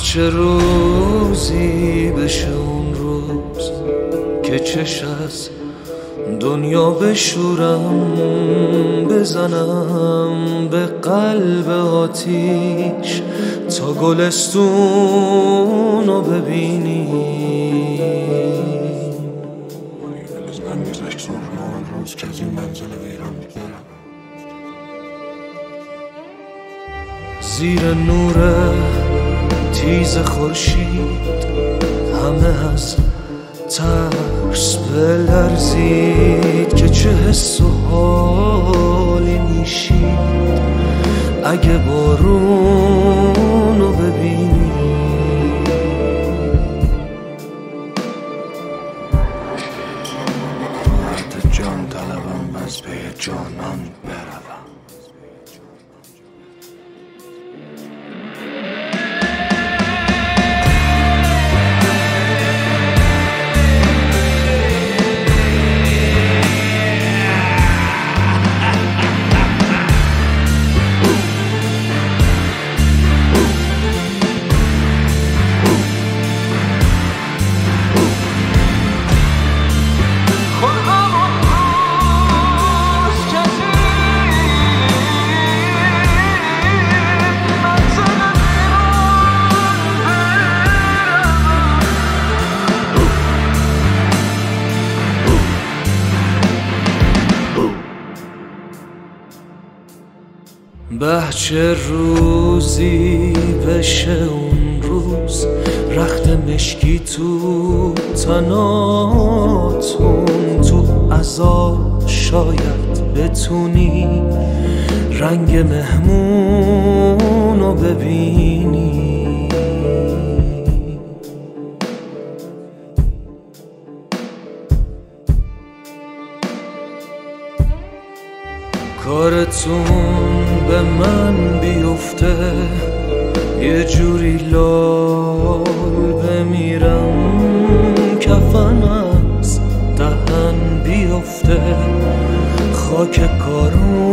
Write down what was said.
چه روزی بشه اون روز که چش از دنیا بشورم، بزنم به قلب آتیش تا گلستون رو ببینی. زیر نور تیز خورشید همه از ترس بلرزید که چه حس و حالی میشید اگه بارون رو ببینی. مرد جان طلبم از پی جانان بروم. چه روزی بشه اون روز رخت مشکی تو تناتون، تو عزا شاید بتونی رنگ مهمون رو ببینی. کارتون به من بیفته یه جوری لال بمیرم، کفن از دهن بیفته خاک کارون